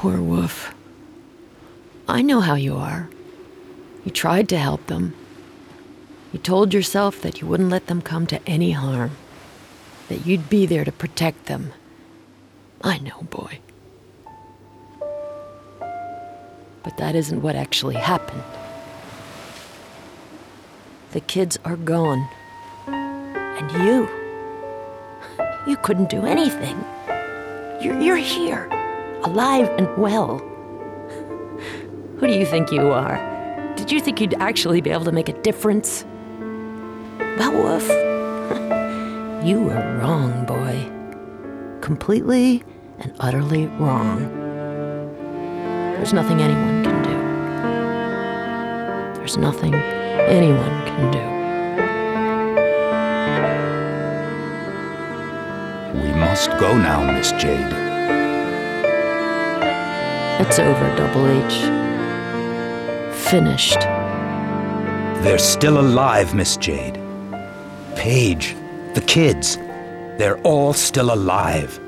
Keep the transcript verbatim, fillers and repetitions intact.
Poor Wolf. I know how you are. You tried to help them. You told yourself that you wouldn't let them come to any harm, that you'd be there to protect them. I know, boy. But that isn't what actually happened. The kids are gone. And you, you couldn't do anything. You're, you're here, alive and well. Who do you think you are? Did you think you'd actually be able to make a difference? Well, Wolf, you were wrong, boy. Completely and utterly wrong. There's nothing anyone can do. There's nothing anyone can do. We must go now, Miss Jade. It's over, Double H. Finished. They're still alive, Miss Jade. Paige, the kids, they're all still alive.